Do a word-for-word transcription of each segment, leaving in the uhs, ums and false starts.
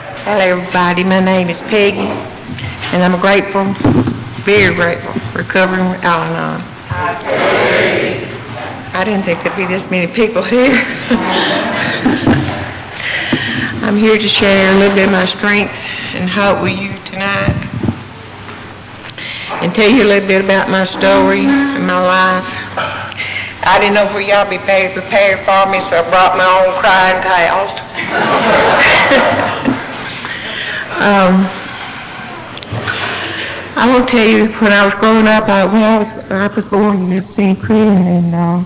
Hello, everybody. My name is Peggy, and I'm grateful, very grateful, recovering from Al-Anon. I didn't think there'd be this many people here. I'm here to share a little bit of my strength and hope with you tonight, and tell you a little bit about my story and my life. I didn't know where y'all be prepared for me, so I brought my own crying towels. um, I will tell you, when I was growing up, I, when I was, I was born in Mississippi, and uh,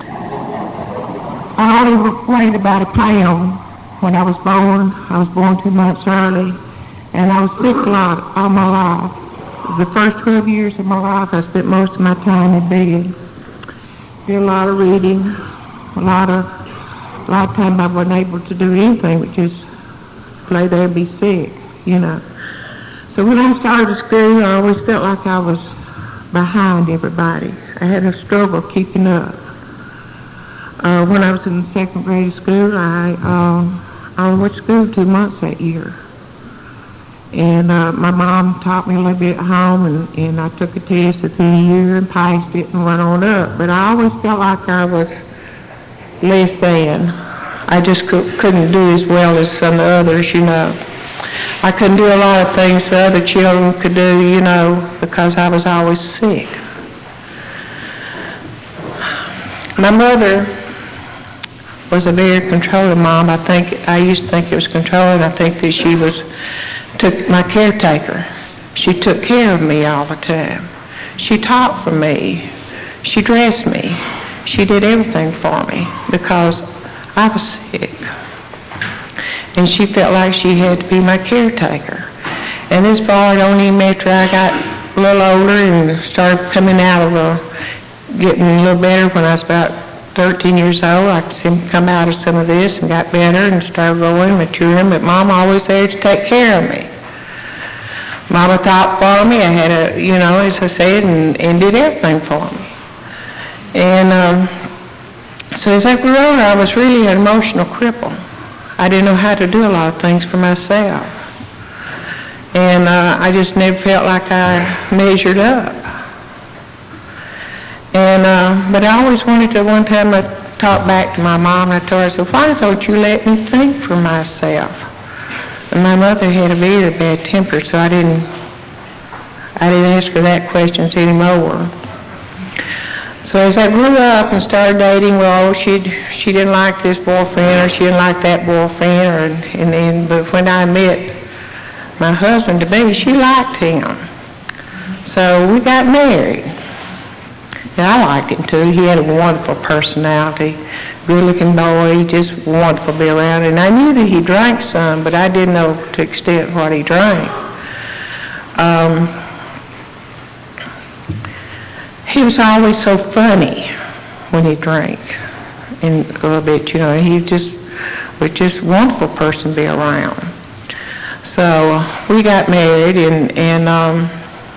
I only weighed about a pound when I was born. I was born two months early, and I was sick a lot all my life. The first twelve years of my life, I spent most of my time in bed. Did a lot of reading, a lot of, a lot of time I wasn't able to do anything but just lay there and be sick, you know. So when I started school, I always felt like I was behind everybody. I had a struggle keeping up. Uh, when I was in the second grade school, I, um, I only went to school two months that year. And uh, my mom taught me a little bit at home, and, and I took a test at the end of the year and passed it and went on up. But I always felt like I was less than. I just co- couldn't do as well as some of the others, you know. I couldn't do a lot of things the other children could do, you know, because I was always sick. My mother was a very controlling mom. I think I used to think it was controlling. I think that she was took my caretaker. She took care of me all the time. She taught for me. She dressed me. She did everything for me because I was sick. And she felt like she had to be my caretaker. And this followed only after I got a little older and started coming out of a, getting a little better when I was about thirteen years old. I could come out of some of this and got better and started growing, maturing, but Mom always there to take care of me. Mama thought for me. I had a, you know, as I said, and, and did everything for me. And um, so as I grew older, I was really an emotional cripple. I didn't know how to do a lot of things for myself. And uh, I just never felt like I measured up. And uh, but I always wanted to, one time I talked back to my mom, and I told her, I said, why don't you let me think for myself? And my mother had a very bad temper, so I didn't, I didn't ask her that questions anymore. So as I grew up and started dating, well, she she didn't like this boyfriend, or she didn't like that boyfriend, or and then, but when I met my husband to be, she liked him. So we got married. And I liked him too. He had a wonderful personality, good-looking boy, just wonderful to be around. And I knew that he drank some, but I didn't know to the extent what he drank. Um, he was always so funny when he drank, and a little bit, you know. He just was just a wonderful person to be around. So we got married, and and. Um,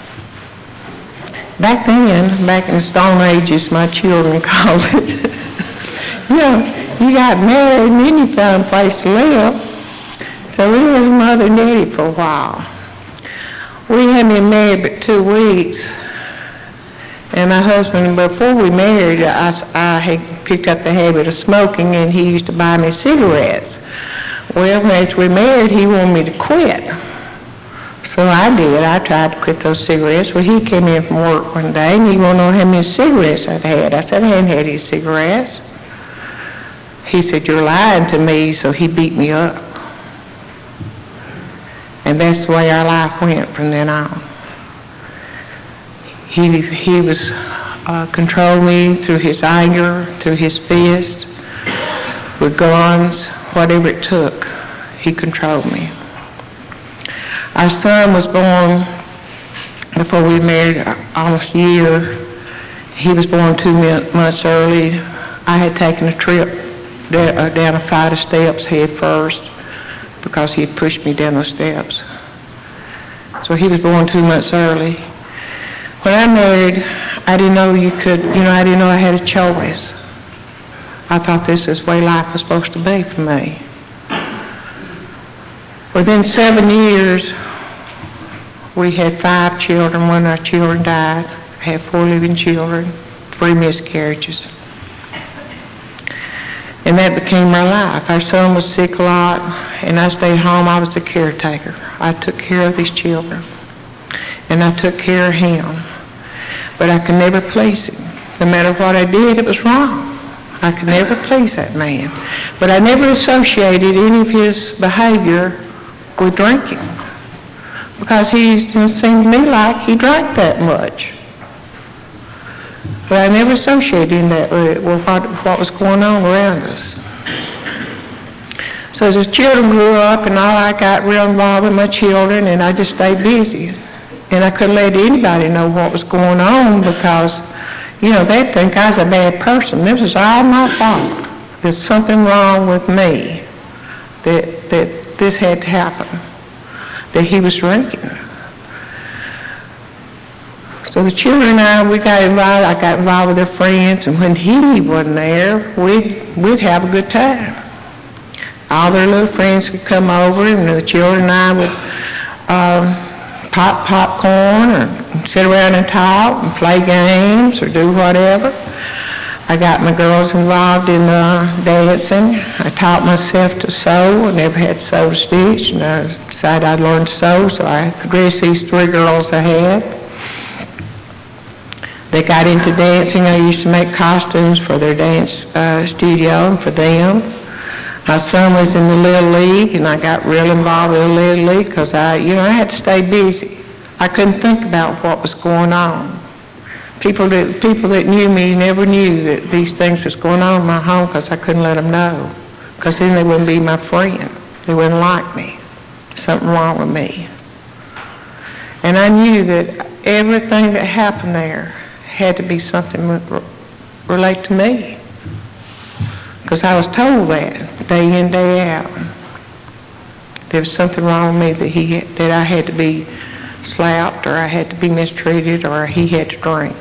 Back then, back in the Stone Ages, my children called it, you know, you got married and then you found a place to live. So we lived with Mother and Daddy for a while. We hadn't been married but two weeks. And my husband, before we married, I, I had picked up the habit of smoking, and he used to buy me cigarettes. Well, after we married, he wanted me to quit. So I did. I tried to quit those cigarettes. Well, he came in from work one day, and he wanted to know how many cigarettes I'd had. I said, I hadn't had any cigarettes. He said, you're lying to me, so he beat me up. And that's the way our life went from then on. He, he was uh, controlled me through his anger, through his fist, with guns, whatever it took. He controlled me. Our son was born before we married, almost a year. He was born two months early. I had taken a trip down a flight of steps head first because he had pushed me down those steps. So he was born two months early. When I married, I didn't know you could, you know, I didn't know I had a choice. I thought this is the way life was supposed to be for me. Within seven years, we had five children. One of our children died. I had four living children, three miscarriages. And that became my life. Our son was sick a lot, and I stayed home. I was the caretaker. I took care of these children, and I took care of him. But I could never please him. No matter what I did, it was wrong. I could never please that man. But I never associated any of his behavior with drinking, because he didn't seem to me like he drank that much. But I never associated in that with what, what was going on around us. So as the children grew up, and all I got real involved with my children, and I just stayed busy. And I couldn't let anybody know what was going on, because, you know, they'd think I was a bad person. This was all my fault. There's something wrong with me, that, that this had to happen, that he was drinking. So the children and I, we got involved. I got involved with their friends, and when he wasn't there, we'd, we'd have a good time. All their little friends would come over, and the children and I would um, pop popcorn or sit around and talk and play games or do whatever. I got my girls involved in uh, dancing. I taught myself to sew. I never had sew to stitch, and I decided I'd learn to sew, so I could dress these three girls I had. They got into dancing. I used to make costumes for their dance uh, studio and for them. My son was in the Little League, and I got real involved in the Little League because I, you know, I had to stay busy. I couldn't think about what was going on. People that people that knew me never knew that these things was going on in my home because I couldn't let them know, because then they wouldn't be my friend. They wouldn't like me. Something wrong with me. And I knew that everything that happened there had to be something that relate to me, because I was told that day in, day out. There was something wrong with me, that he had, that I had to be slapped, or I had to be mistreated, or he had to drink.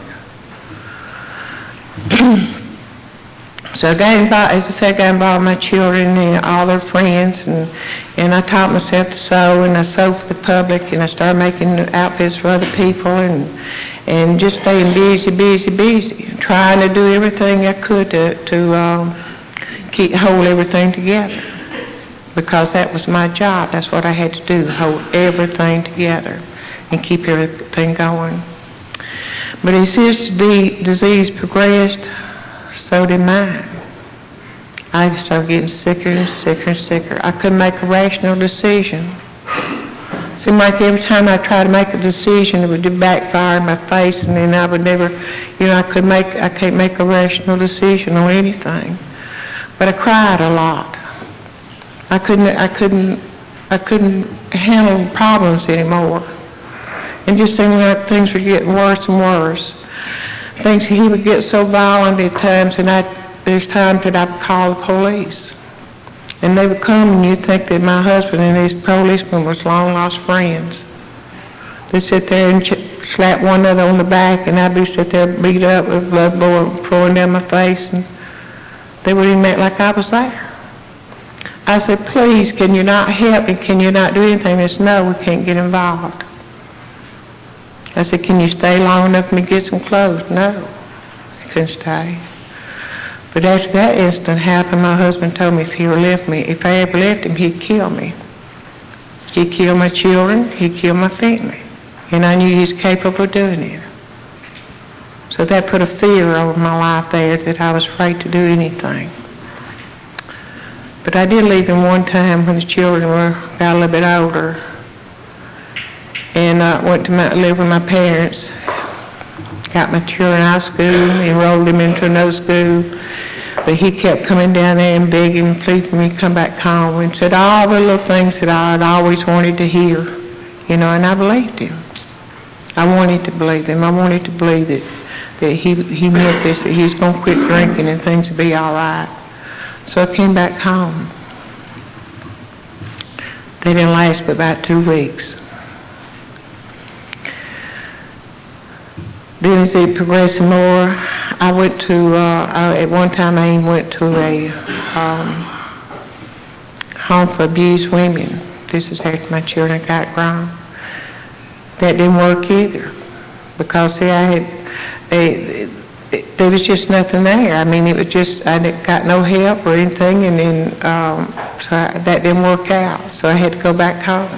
So I got involved, as I said, I got involved with my children and all their friends, and, and I taught myself to sew, and I sewed for the public, and I started making outfits for other people, and and just staying busy, busy, busy, trying to do everything I could to, to um, keep hold everything together, because that was my job. That's what I had to do, hold everything together and keep everything going. But as his disease progressed, so did mine. I started getting sicker and sicker and sicker. I couldn't make a rational decision. It seemed like every time I tried to make a decision, it would backfire in my face, and then I would never, you know, I could make, I can't make a rational decision on anything. But I cried a lot. I couldn't, I couldn't, I couldn't handle problems anymore. It just seemed like things were getting worse and worse. Things, he would get so violent at times, and I, there's times that I would call the police. And they would come, and you'd think that my husband and his policemen was long-lost friends. They'd sit there and ch- slap one another on the back, and I'd be sit there beat up with blood flowing down my face, and they wouldn't even act like I was there. I said, please, can you not help me? Can you not do anything? They said, no, we can't get involved. I said, can you stay long enough for me to get some clothes? No, I couldn't stay. But after that incident happened, my husband told me if he ever left me, if I ever left him, he'd kill me. He'd kill my children, he'd kill my family. And I knew he was capable of doing it. So that put a fear over my life there, that I was afraid to do anything. But I did leave him one time when the children were got a little bit older. And I went to my, live with my parents. Got my children out of school, enrolled them into another school. But he kept coming down there and begging and pleading me to come back home, and said all the little things that I had always wanted to hear. You know, and I believed him. I wanted to believe him. I wanted to believe that, that he, he meant this, that he was going to quit drinking and things would be all right. So I came back home. They didn't last but about two weeks. Then as it progressed more, I went to, uh, I, at one time I even went to a um, home for abused women. this is after my children got grown. That didn't work either. Because, see, I had, they, it, there was just nothing there. I mean, it was just, I got no help or anything, and then, um, so I, that didn't work out. So I had to go back home.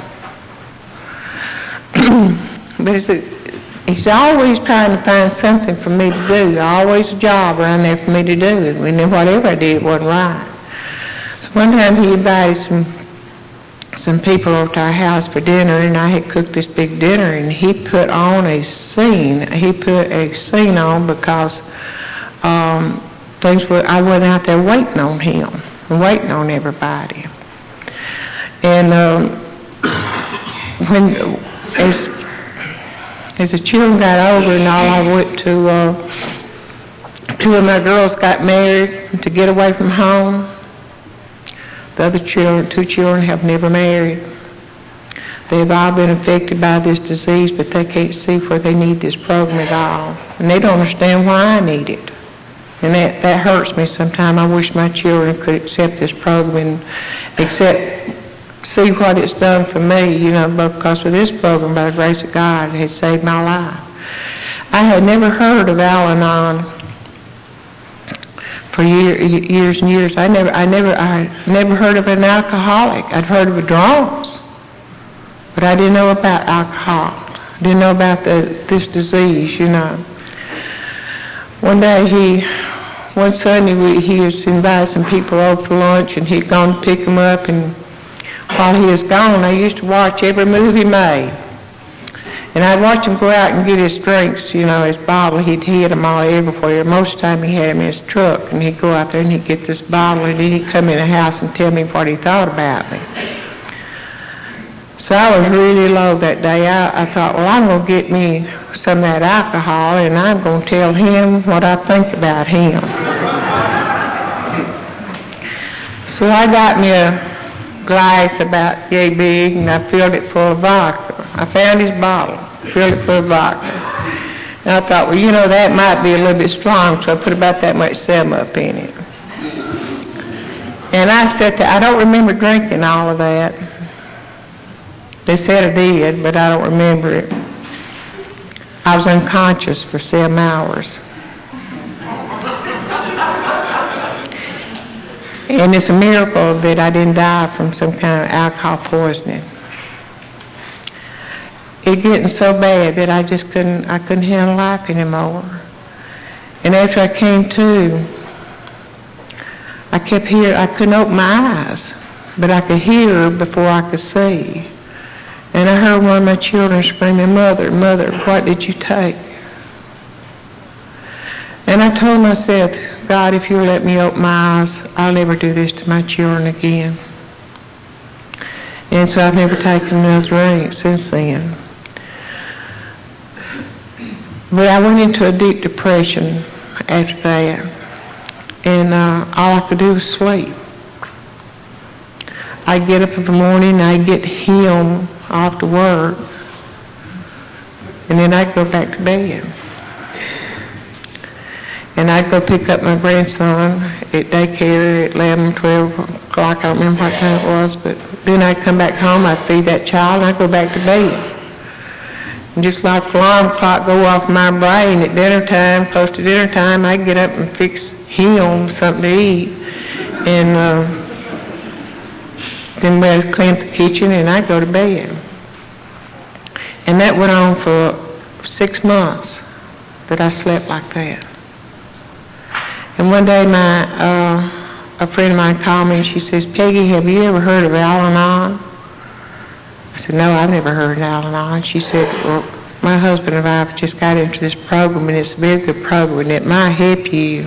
But it's a, he's always trying to find something for me to do. Always a job around there for me to do. And then whatever I did wasn't right. So one time he invited some some people over to our house for dinner, and I had cooked this big dinner, and he put on a scene. He put a scene on because um, things were, I wasn't out there waiting on him, waiting on everybody. And um, when as as the children got older and all, I went to uh, two of my girls got married to get away from home. The other children, two children, have never married. They've all been affected by this disease, but they can't see where they need this program at all. And they don't understand why I need it. And that, that hurts me sometimes. I wish my children could accept this program and accept, see what it's done for me, you know, because of this program, by the grace of God, it has saved my life. I had never heard of Al-Anon for year, years and years. I never, I never, I never heard of an alcoholic. I'd heard of withdrawals, but I didn't know about alcohol. I didn't know about the, this disease, you know. One day he, one Sunday we, he was invited some people over for lunch, and he'd gone to pick them up, and while he was gone, I used to watch every move he made. And I'd watch him go out and get his drinks, you know, his bottle. He'd hid them all everywhere. Most of the time he had them in his truck, and he'd go out there and he'd get this bottle, and then he'd come in the house and tell me what he thought about me. So I was really low that day. I, I thought, well, I'm going to get me some of that alcohol, and I'm going to tell him what I think about him. So I got me a glass about yay big, and I filled it full of vodka. I found his bottle, filled it full of vodka. And I thought, well, you know, that might be a little bit strong, so I put about that much seven up in it. And I said that I don't remember drinking all of that. They said I did, but I don't remember it. I was unconscious for seven hours. And it's a miracle that I didn't die from some kind of alcohol poisoning. It getting so bad that I just couldn't, I couldn't handle life anymore. And after I came to, I kept hearing, I couldn't open my eyes, but I could hear before I could see. And I heard one of my children screaming, "Mother, Mother, what did you take?" And I told myself, God, if you'll let me open my eyes, I'll never do this to my children again. And so I've never taken another drink since then. But I went into a deep depression after that. And uh, all I could do was sleep. I'd get up in the morning, I'd get him off to work, and then I'd go back to bed. And I'd go pick up my grandson at daycare at eleven, twelve o'clock. I don't remember what time it was. But then I'd come back home, I'd feed that child, and I'd go back to bed. And just like the alarm clock go off my brain at dinner time, close to dinner time, I'd get up and fix him something to eat. And uh, then we'd clean up the kitchen, and I'd go to bed. And that went on for six months that I slept like that. And one day my uh, a friend of mine called me and she says, "Peggy, have you ever heard of Al-Anon?" I said, "No, I've never heard of Al-Anon." She said, "Well, my husband and I have just got into this program, and it's a very good program, and it might help you."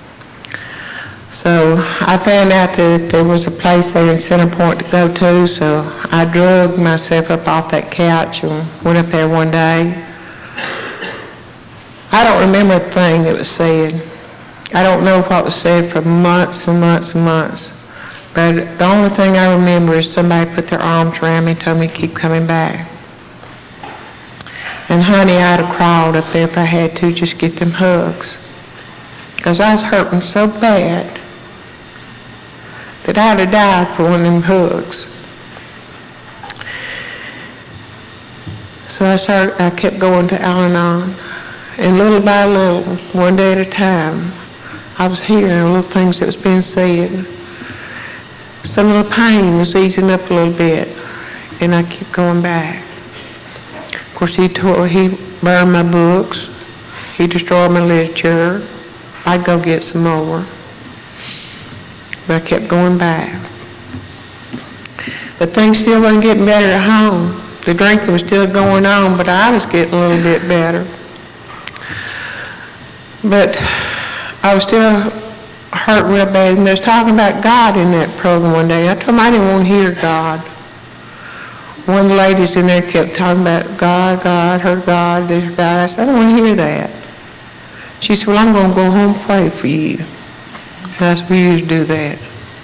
So I found out that there was a place there in Center Point to go to, so I drugged myself up off that couch and went up there one day. I don't remember a thing that was said. I don't know what was said for months and months and months. But the only thing I remember is somebody put their arms around me and told me to keep coming back. And honey, I'd have crawled up there if I had to, just get them hugs. Because I was hurting so bad that I'd have died for one of them hugs. So I started, I kept going to Al-Anon, and little by little, one day at a time, I was hearing little things that was being said. Some little pain was easing up a little bit, and I kept going back. Of course, he tore, he burned my books, he destroyed my literature. I'd go get some more, but I kept going back. But things still wasn't getting better at home. The drinking was still going on, but I was getting a little bit better. But I was still hurt real bad, and they was talking about God in that program one day. I told them I didn't want to hear God. One of the ladies in there kept talking about God, God, her God, this God. I said, I don't want to hear that. She said, well, I'm going to go home and pray for you. And I said, we used to do that.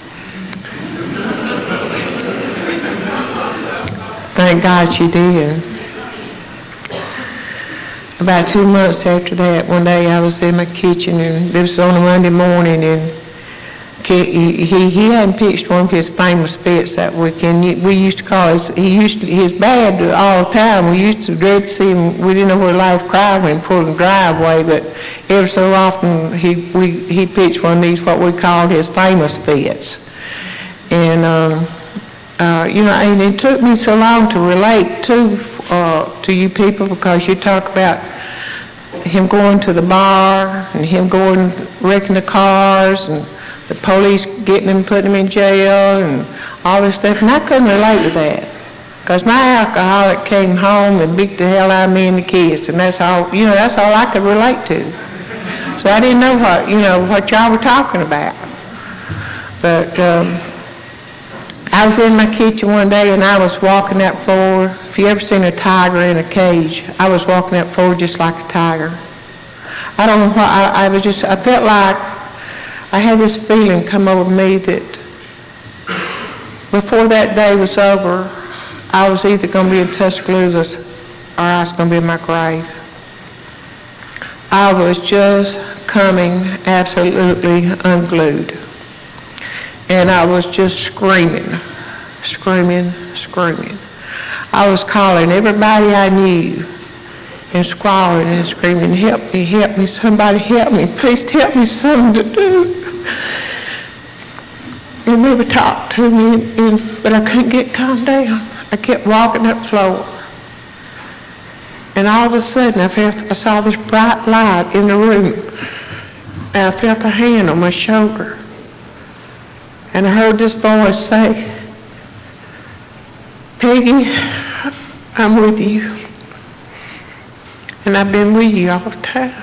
Thank God she did. About two months after that, one day I was in my kitchen, and this was on a Monday morning, and he he, he hadn't pitched one of his famous fits that weekend. We used to call it, he used to, he was bad all the time. We used to dread to see him. We didn't know where life cried when he pulled the driveway, but every so often he we he pitched one of these, what we called his famous fits. And um, uh, you know, and it took me so long to relate to uh, to you people, because you talk about him going to the bar and him going wrecking the cars and the police getting him, putting him in jail and all this stuff, and I couldn't relate to that, because my alcoholic came home and beat the hell out of me and the kids, and that's all, you know, that's all I could relate to. So I didn't know what, you know, what y'all were talking about. But um, I was in my kitchen one day, and I was walking that floor. If you ever seen a tiger in a cage, I was walking that floor just like a tiger. I don't know why, I, I was just, I felt like I had this feeling come over me that before that day was over, I was either going to be in Tuscaloosa or I was going to be in my grave. I was just coming absolutely unglued. And I was just screaming, screaming, screaming. I was calling everybody I knew and squalling and screaming, help me, help me, somebody help me, please help me, something to do. And they would talk to me, and, and, but I couldn't get calmed down. I kept walking that floor. And all of a sudden I felt, I saw this bright light in the room. And I felt a hand on my shoulder. And I heard this voice say, Peggy, I'm with you. And I've been with you all the time.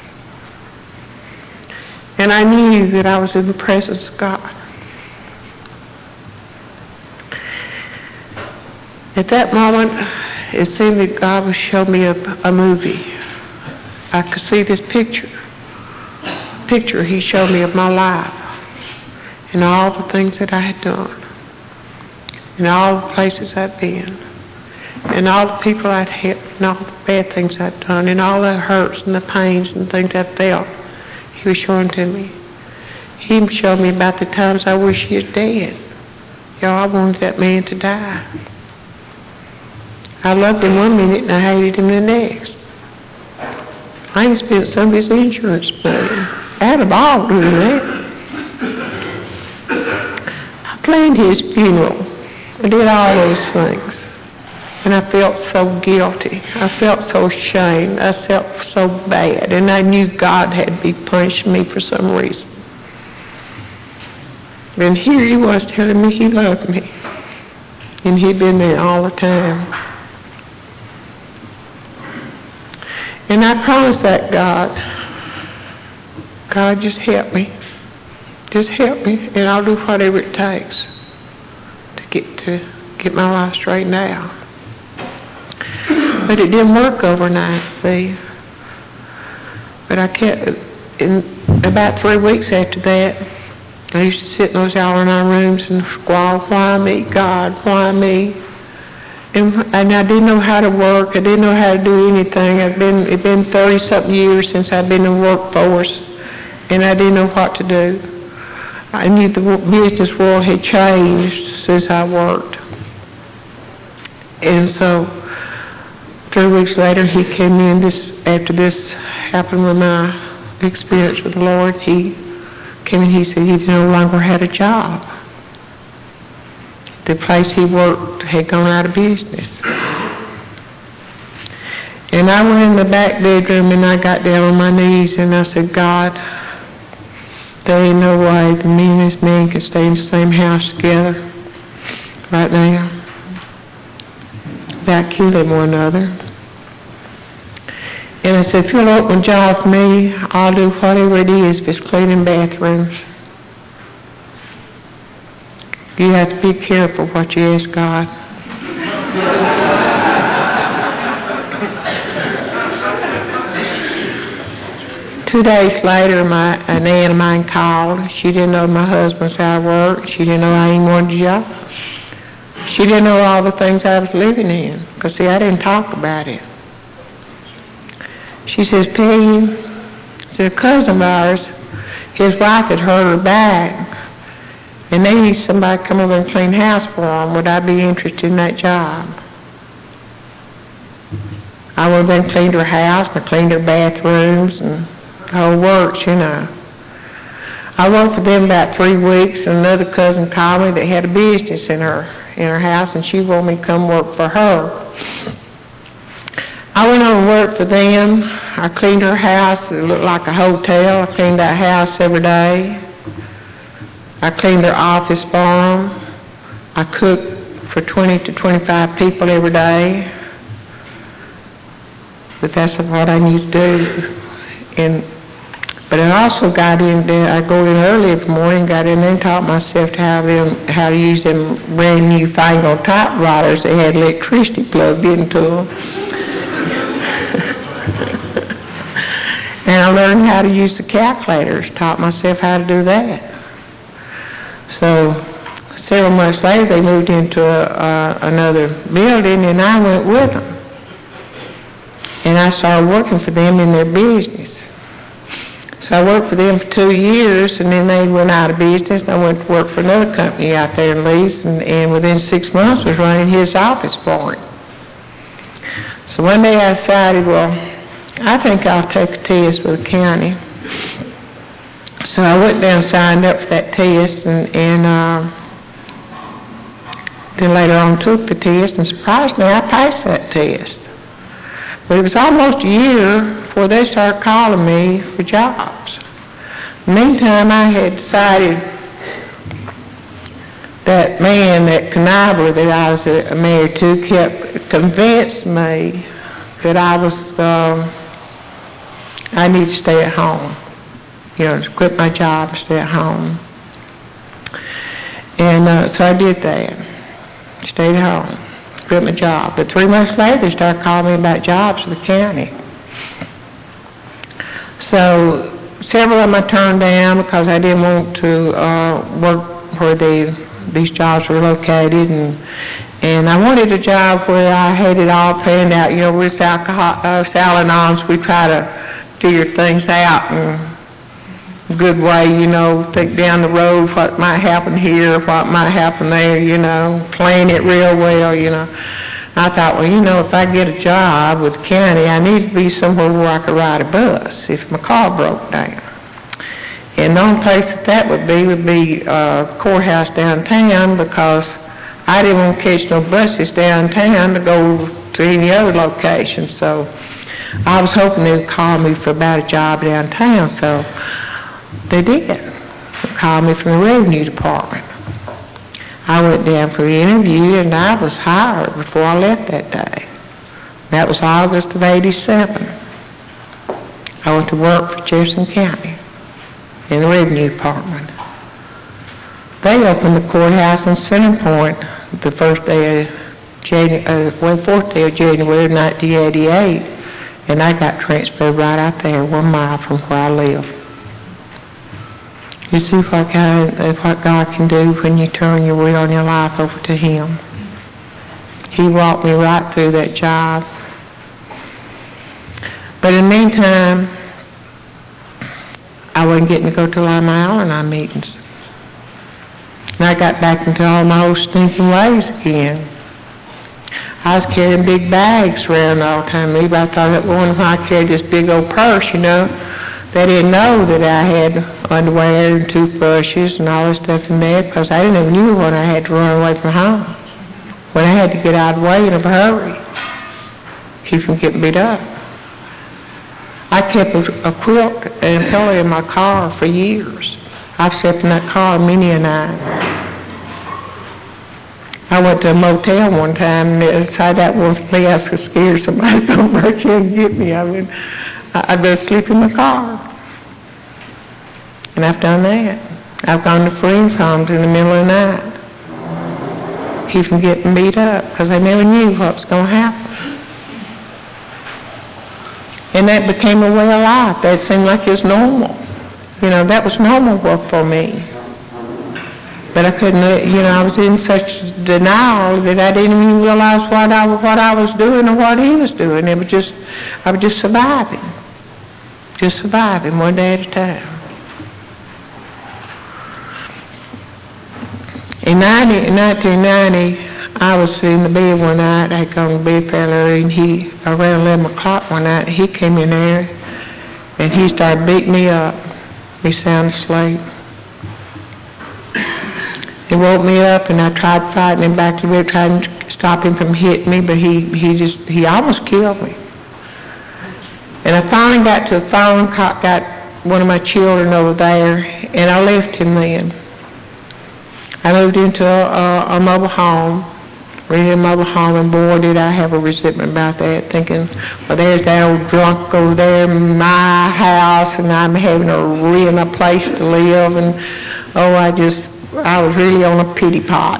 And I knew that I was in the presence of God. At that moment, it seemed that God was showing me a, a movie. I could see this picture. Picture He showed me of my life. And all the things that I had done. And all the places I'd been. And all the people I'd helped. And all the bad things I'd done. And all the hurts and the pains and things I felt. He was showing to me. He showed me about the times I wish he was dead. Y'all, I wanted that man to die. I loved him one minute and I hated him the next. I even spent some of his insurance money. I had a ball doing that. I planned his funeral. I did all those things. And I felt so guilty. I felt so ashamed. I felt so bad. And I knew God had to be punishing me for some reason. And here he was telling me he loved me. And he'd been there all the time. And I promised that God, God, just help me. Just help me, and I'll do whatever it takes to get to get my life straightened out. But it didn't work overnight, see. But I kept, in about three weeks after that, I used to sit in those Al-Anon rooms and squall, why me, God, why me? And, and I didn't know how to work. I didn't know how to do anything. I'd been, it'd been thirty-something years since I'd been in the workforce, and I didn't know what to do. I knew the business world had changed since I worked. And so three weeks later, he came in this after this happened with my experience with the Lord. He came in, he said he no longer had a job. The place he worked had gone out of business. And I went in the back bedroom and I got down on my knees and I said, God, there ain't no way the me and this man can stay in the same house together right now without killing one another. And I said, if you'll open a job for me, I'll do whatever it is if it's cleaning bathrooms. You have to be careful what you ask God. Two days later, my, an aunt of mine called. She didn't know my husband's out of work. She didn't know I even wanted a job. She didn't know all the things I was living in. Because, see, I didn't talk about it. She says, Peggy, said, a cousin of ours, his wife had hurt her back, and they need somebody to come over and clean the house for them. Would I be interested in that job? I would have been cleaned her house, and cleaned her bathrooms, and the whole works, you know. I worked for them about three weeks, and another cousin called me that had a business in her in her house, and she wanted me to come work for her. I went over and worked for them. I cleaned her house. It looked like a hotel. I cleaned that house every day. I cleaned their office for them. I cooked for twenty to twenty-five people every day. But that's what I need to do. And but I also got in there. I go in early in the morning, got in there and taught myself to how them how to use them brand new fangled typewriters that had electricity plugged into them. And I learned how to use the calculators. Taught myself how to do that. So several months later, they moved into a, uh, another building, and I went with them. And I started working for them in their business. So I worked for them for two years, and then they went out of business, and I went to work for another company out there in Leeds, and, and within six months was running his office for him. So one day I decided, well, I think I'll take a test with the county. So I went down and signed up for that test, and, and uh, then later on took the test, and surprisingly I passed that test. But it was almost a year before they started calling me for jobs. Meantime, I had decided that man, that conniver that I was uh, married to, kept convinced me that I was, um, I need to stay at home. You know, to quit my job and stay at home. And uh, so I did that. Stayed at home. Quit my job. But three months later, they started calling me about jobs for the county. So several of them I turned down because I didn't want to uh, work where they, these jobs were located, and and I wanted a job where I had it all planned out. You know, with alcohol, uh, Al-Anons, we try to figure things out in a good way. You know, think down the road what might happen here, what might happen there. You know, plan it real well. You know, I thought, well, you know, if I get a job with the county, I need to be somewhere where I could ride a bus if my car broke down. And the only place that that would be would be uh, courthouse downtown, because I didn't want to catch no buses downtown to go to any other location. So I was hoping they would call me for about a job downtown. So they did. They called me from the revenue department. I went down for the interview, and I was hired before I left that day. That was August of eighty-seven. I went to work for Jefferson County in the revenue department. They opened the courthouse in Center Point the first day of January, uh, well, fourth day of January, nineteen eighty-eight, and I got transferred right out there, one mile from where I live. You see what God, what God can do when you turn your will and your life over to Him. He walked me right through that job. But in the meantime, I wasn't getting to go to a lot of my Al-Anon meetings. And I got back into all my old stinking ways again. I was carrying big bags around all the time. Maybe I thought that one when I carried this big old purse, you know, they didn't know that I had underwear and toothbrushes and all this stuff in there because I didn't even knew when I had to run away from home. When I had to get out of the way in a hurry, keep from getting beat up. I kept a, a quilt and a pillow in my car for years. I've slept in that car many a night. I went to a motel one time and it decided that was me. I was so scared somebody would come break in and get me. I mean, I'd better sleep in the car. And I've done that. I've gone to friends' homes in the middle of the night. Keep from getting beat up because I never knew what was going to happen. And that became a way of life. That seemed like it was normal. You know, that was normal work for me. But I couldn't, you know, I was in such denial that I didn't even realize what I, what I was doing or what he was doing. It was just, I was just surviving. Just surviving one day at a time. In nineteen ninety, I was in the bed one night. I had gone to bed fairly early, and he, around eleven o'clock one night, he came in there, and he started beating me up. Me sound asleep. He woke me up, and I tried fighting him back to the bed, trying to stop him from hitting me, but he, he just, he almost killed me. And I finally got to the phone, got one of my children over there, and I left him then. I moved into a, a, a mobile home, rented a mobile home, and boy, did I have a resentment about that, thinking, well, there's that old drunk over there in my house, and I'm having to rent a place to live, and oh, I just, I was really on a pity pot.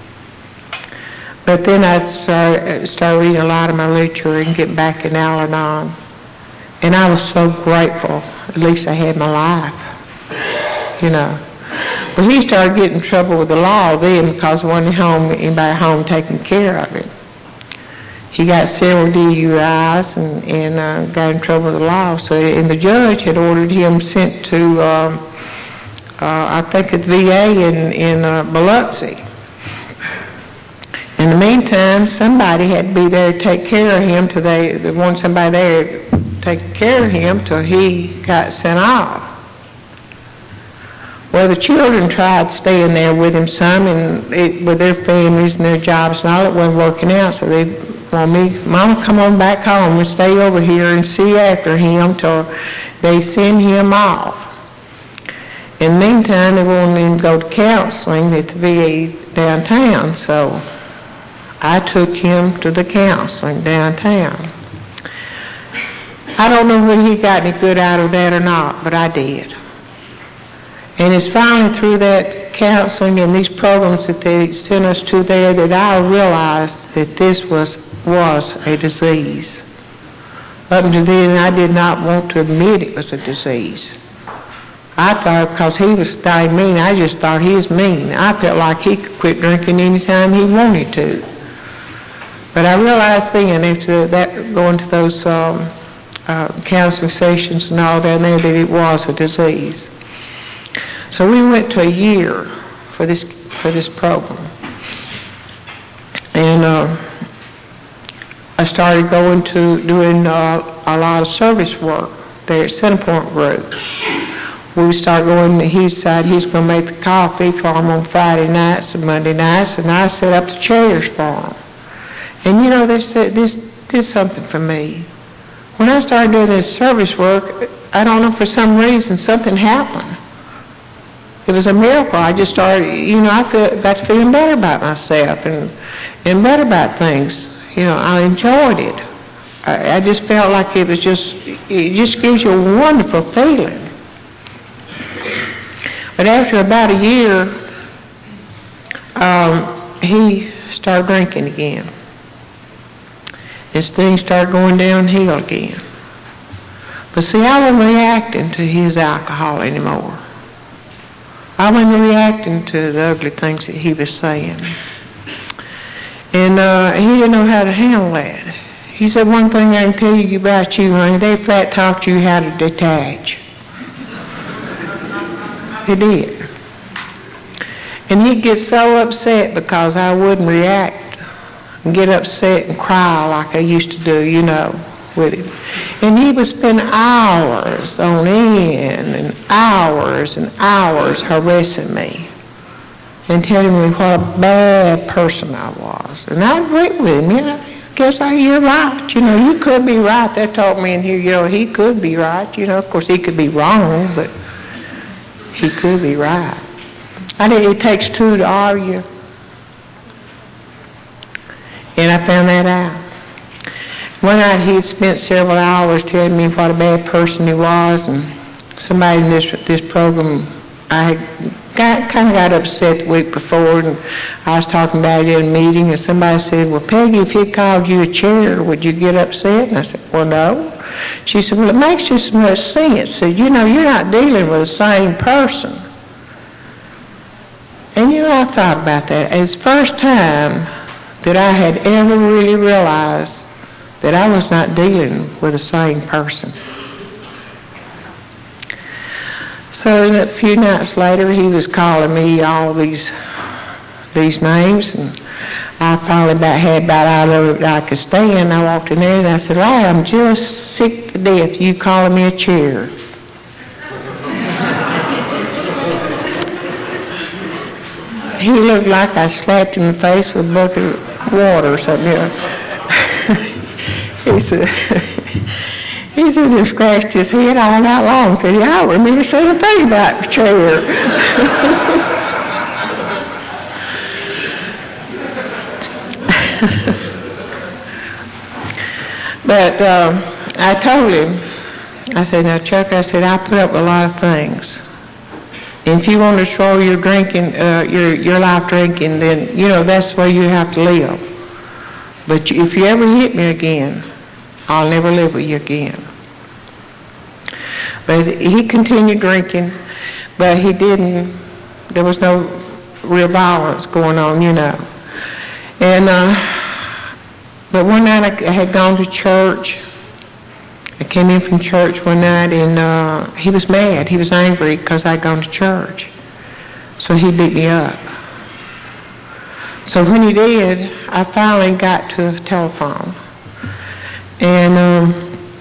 But then I started, started reading a lot of my literature and getting back in Al-Anon. And I was so grateful. At least I had my life, you know. But he started getting in trouble with the law then because there wasn't home, anybody home taking care of him. He got several D U Is and, and uh, got in trouble with the law. So, and the judge had ordered him sent to, um, uh, I think, at V A in, in uh, Biloxi. In the meantime, somebody had to be there to take care of him till they, they wanted somebody there to take care of him till he got sent off. Well, the children tried staying there with him some, and it, with their families and their jobs and all, it wasn't working out. So they wanted me, Mama, come on back home and stay over here and see after him till they send him off. In the meantime, they wanted him to go to counseling at the V A downtown, so I took him to the counseling downtown. I don't know whether he got any good out of that or not, but I did. And it's finally through that counseling and these programs that they sent us to there that I realized that this was was a disease. Up until then, I did not want to admit it was a disease. I thought because he was dying mean, I just thought he was mean. I felt like he could quit drinking anytime he wanted to. But I realized then, after that, going to those um, uh, counseling sessions and all down there, that it was a disease. So we went to a year for this for this program, and uh, I started going to doing uh, a lot of service work there at Centerpoint Group. We started going. He decided he's going to make the coffee for him on Friday nights and Monday nights, and I set up the chairs for him. And you know, this this did something for me. When I started doing this service work, I don't know, for some reason something happened. It was a miracle. I just started, you know, I feel, got to feeling better about myself and and better about things. You know, I enjoyed it. I, I just felt like it was just, it just gives you a wonderful feeling. But after about a year, um, he started drinking again. His things started going downhill again. But see, I wasn't reacting to his alcohol anymore. I wasn't reacting to the ugly things that he was saying. And uh, he didn't know how to handle that. He said, one thing I can tell you about you, honey, they flat taught you how to detach. He did. And he'd get so upset because I wouldn't react and get upset and cry like I used to do, you know, with him. And he would spend hours on end and hours and hours harassing me and telling me what a bad person I was. And I'd agree with him, you know. I guess I, you're right. You know, you could be right. They told me in here, you know, he could be right. You know, of course, he could be wrong, but he could be right. I think it takes two to argue. And I found that out. One night he had spent several hours telling me what a bad person he was, and somebody in this this program, I got, kind of got upset the week before, and I was talking about it in a meeting, and somebody said, well, Peggy, if he called you a chair, would you get upset? And I said, well, no. She said, well, it makes you so much sense. Said, you know, you're not dealing with the same person. And, you know, I thought about that. It's the first time that I had ever really realized that I was not dealing with the same person. So a few nights later, he was calling me all these these names, and I finally about had about all of it I could stand. I walked in there and I said, well, I'm just sick to death you calling me a chair. He looked like I slapped him in the face with a bucket of water or something. You know. He said, he said he scratched his head all night long. He said, yeah, I remember saying a thing about the chair. But uh, I told him, I said, now, Chuck, I said, I put up with a lot of things. And if you want to throw your drinking, uh, your your life drinking, then, you know, that's the way you have to live. But if you ever hit me again, I'll never live with you again. But he continued drinking, but he didn't, there was no real violence going on, you know. And, uh, but one night I had gone to church. I came in from church one night, and uh, he was mad. He was angry because I'd gone to church. So he beat me up. So when he did, I finally got to the telephone. And um,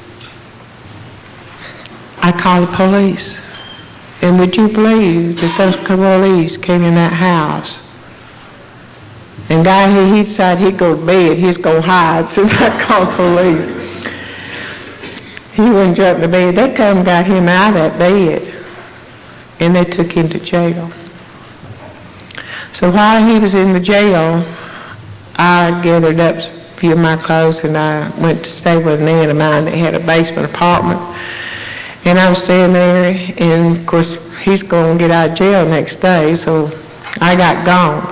I called the police. And would you believe that those police came in that house? And guy here, he decided he'd go to bed. He'd go hide since I called police. He wouldn't jump to bed. They come and got him out of that bed. And they took him to jail. So while he was in the jail, I gathered up a few of my clothes and I went to stay with an aunt of mine that had a basement apartment. And I was staying there, and of course he's going to get out of jail next day, so I got gone.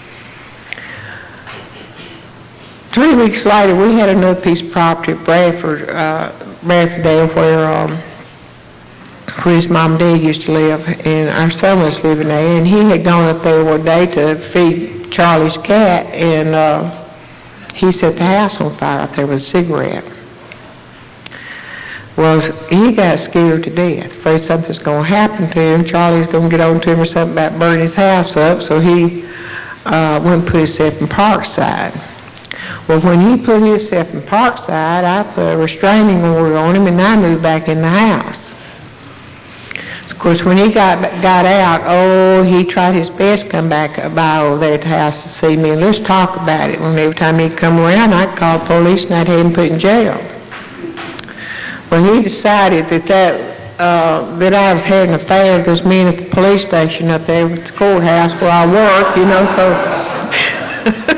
Three weeks later, we had another piece of property at Bradford, uh, Bradfordale, where um, where his mom and dad used to live, and our son was living there, and he had gone up there one day to feed Charlie's cat, and uh, he set the house on fire out there with a cigarette. Well, he got scared to death, afraid something's going to happen to him. Charlie's going to get on to him or something about burning his house up, so he uh, went and put himself in Parkside. Well, when he put himself in Parkside, I put a restraining order on him, and I moved back in the house. Of course, when he got got out, oh, he tried his best to come back by over there at the house to see me, and let's talk about it. And every time he'd come around, I'd call the police, and I'd have him put in jail. Well, he decided that that, uh, that I was having an affair with those men at the police station up there at the courthouse where I work, you know, so...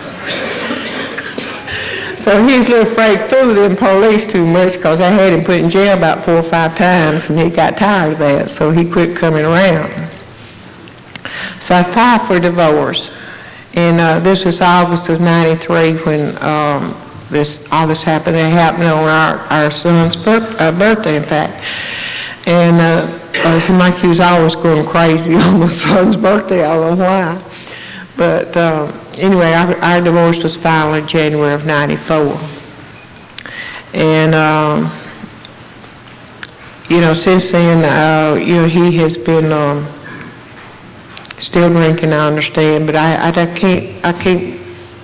So he was a little afraid to fool them police too much because I had him put in jail about four or five times, and he got tired of that, so he quit coming around. So I filed for divorce, and uh, this was August of ninety-three when um, this all this happened. It happened on our, our son's birth, uh, birthday, in fact. And uh, it seemed like he was always going crazy on my son's birthday. I don't know why. But uh, anyway, our, our divorce was filed in January of ninety-four. And, um, you know, since then, uh, you know, he has been um, still drinking, I understand, but I, I, I can't I can't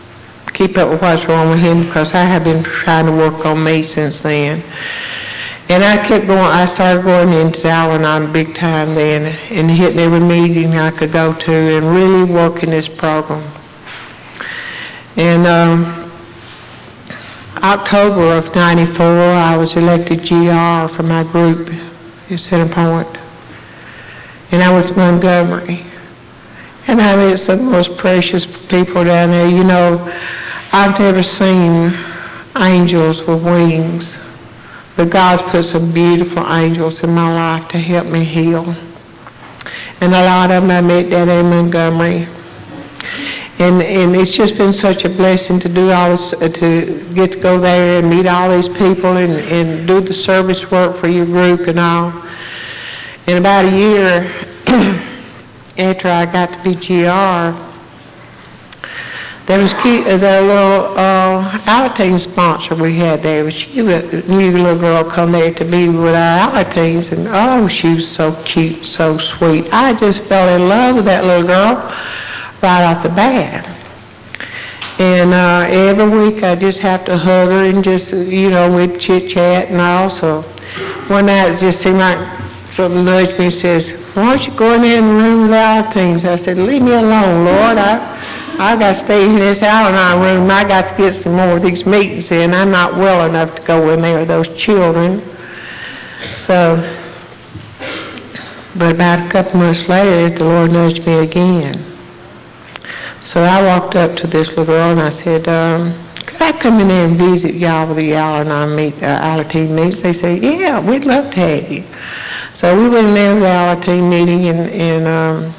keep up with what's wrong with him, because I have been trying to work on me since then. And I kept going. I started going into Al-Anon big time then, and hitting every meeting I could go to, and really working this program. And um, October of ninety-four, I was elected G R for my group at Centerpoint, and I was Montgomery. And I met some of the most precious people down there. You know, I've never seen angels with wings, but God's put some beautiful angels in my life to help me heal. And a lot of them I met down in Montgomery. And and it's just been such a blessing to do all this, uh, to get to go there and meet all these people and, and do the service work for your group and all. In about a year after I got to be G R, there was key, uh, the little uh, Alateen sponsor we had there. She was a new little girl come there to be with our Alateens, and oh, she was so cute, so sweet. I just fell in love with that little girl right off the bat. And uh, every week I just have to hug her and just, you know, we'd chit-chat and all. So one night it just seemed like something nudged me and says, why don't you go in there in the room with Alateens? I said, leave me alone, Lord. I I got to stay in this Al-Anon room. I got to get some more of these meetings in. I'm not well enough to go in there with those children. So, but about a couple months later, the Lord nudged me again. So I walked up to this little girl and I said, um, could I come in there and visit y'all with the Al-Anon meet, uh, Alateen meetings? They said, yeah, we'd love to have you. So we went in there with the Alateen meeting, and, and um,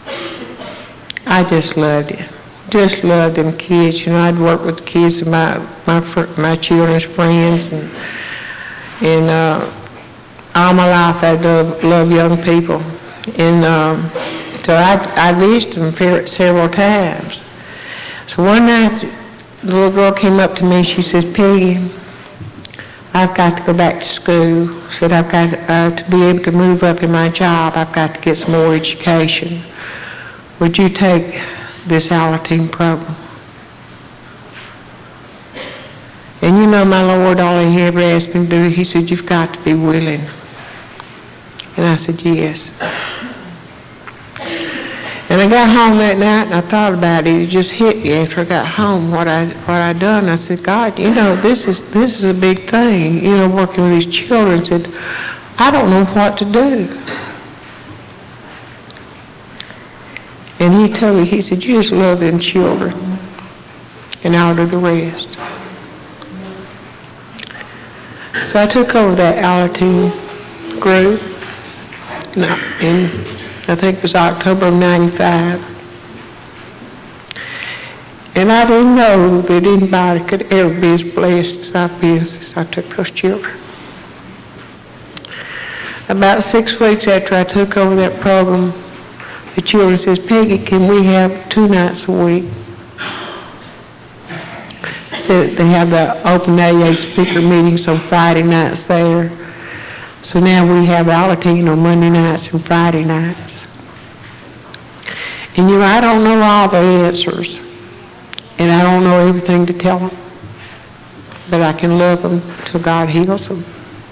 I just loved it. Just loved them kids. You know, I'd work with the kids and my my my children's friends, and and uh, all my life I love love young people, and um, so I I visited them several times. So one night, the little girl came up to me. She says, Peggy, I've got to go back to school. Said I've got uh, to be able to move up in my job. I've got to get some more education. Would you take this Alateen program? And you know, my Lord, all he ever asked me to do, he said, you've got to be willing. And I said, yes. And I got home that night and I thought about it. It just hit me after I got home what I what I done. I said, God, you know, this is this is a big thing. You know, working with these children. I said, I don't know what to do. And he told me, he said, you just love them children, and I'll do the rest. So I took over that Alateen group, and I think it was October of ninety-five. And I didn't know that anybody could ever be as blessed as I've been since I took those children. About six weeks after I took over that program, the children says, Peggy, can we have two nights a week? So they have the open A A speaker meetings on Friday nights there. So now we have Alateen on Monday nights and Friday nights. And you know, I don't know all the answers, and I don't know everything to tell them, but I can love them till God heals them.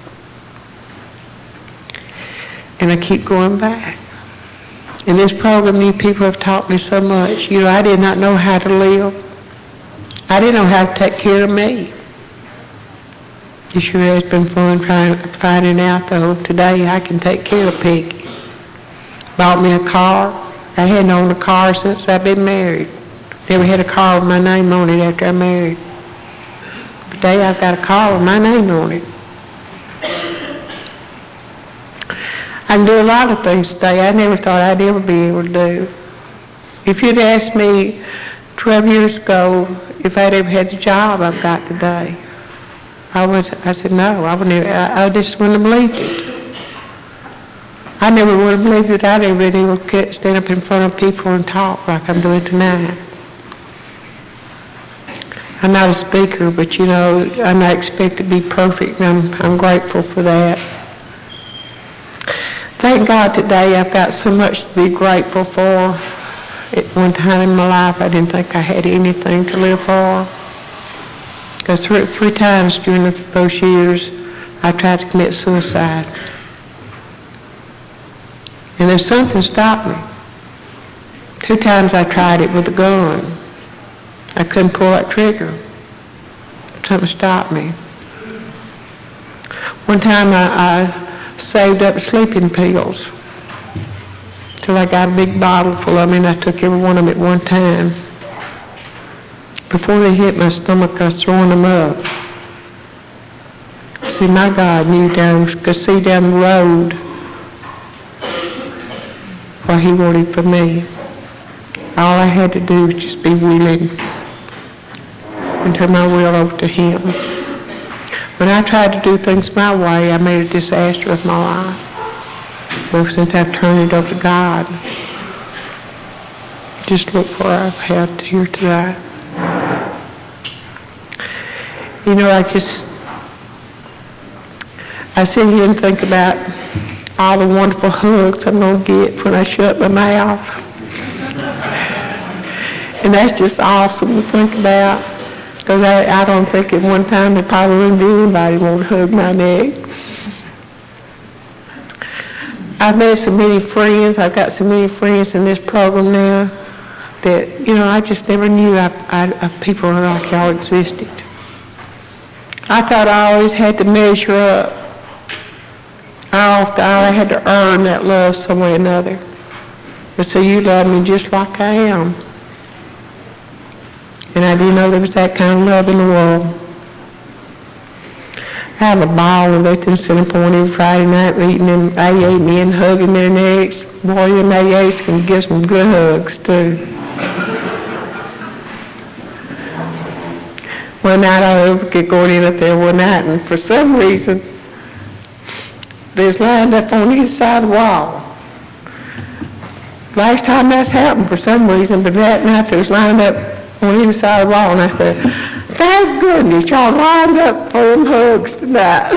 And I keep going back. In this program, you people have taught me so much. You know, I did not know how to live. I didn't know how to take care of me. It sure has been fun trying finding out, though. Today, I can take care of Peggy. Bought me a car. I hadn't owned a car since I've been married. Never had a car with my name on it after I married. Today, I've got a car with my name on it. I can do a lot of things today I never thought I'd ever be able to do. If you'd asked me twelve years ago if I'd ever had the job I've got today, I was. I said no. I would never. I, I just wouldn't have believed it. I never would have believed that I'd ever been able to stand up in front of people and talk like I'm doing tonight. I'm not a speaker, but you know, I'm not expected to be perfect, and I'm, I'm grateful for that. Thank God today I've got so much to be grateful for. At one time in my life, I didn't think I had anything to live for. Because three, three times during those years, I tried to commit suicide. And then something stopped me. Two times I tried it with a gun. I couldn't pull that trigger. Something stopped me. One time I, I saved up sleeping pills till I got a big bottle full of them, and I took every one of them at one time. Before they hit my stomach, I was throwing them up. See, my God knew down, could see down the road what He wanted for me. All I had to do was just be willing and turn my will over to Him. When I tried to do things my way, I made a disaster of my life. But since I've turned it over to God, just look where I've had here today. You know, I just, I sit here and think about all the wonderful hugs I'm going to get when I shut my mouth. And that's just awesome to think about, because I, I don't think at one time there probably wouldn't be anybody want to hug my neck. I've made so many friends. I've got so many friends in this program now that, you know, I just never knew I, I, I, people like y'all existed. I thought I always had to measure up. I thought I had to earn that love some way or another. But so you love me just like I am. And I didn't know there was that kind of love in the world. I have a ball with Lexington Center Point every Friday night reading them A A men hugging their necks. Boy, them A As can give some good hugs, too. One night I overget going in up there one night, and for some reason, they was lined up on either side of the wall. Last time that's happened for some reason, but that night they was lined up on either side of the wall, and I said, thank goodness y'all lined up for them hugs tonight.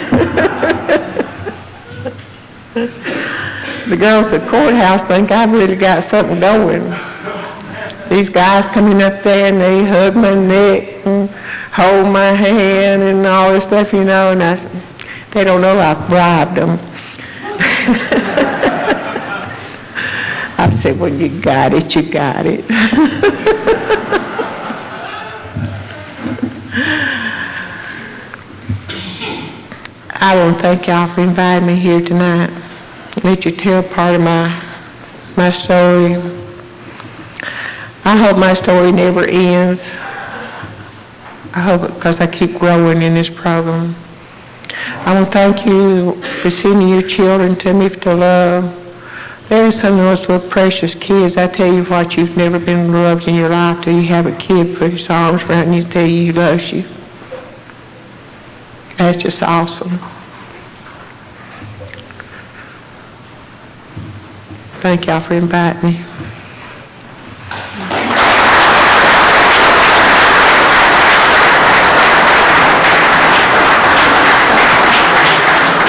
The girls at the courthouse think I've really got something going. These guys coming up there and they hug my neck and hold my hand and all this stuff, you know, and I, they don't know I've bribed them. I said, well, you got it, you got it. I want to thank y'all for inviting me here tonight. Let you tell part of my my story. I hope my story never ends. I hope it, because I keep growing in this program. I want to thank you for sending your children to me to love. There are some of those little precious kids. I tell you what, you've never been loved in your life till you have a kid put his arms around you and tell you he loves you. That's just awesome. Thank y'all for inviting me.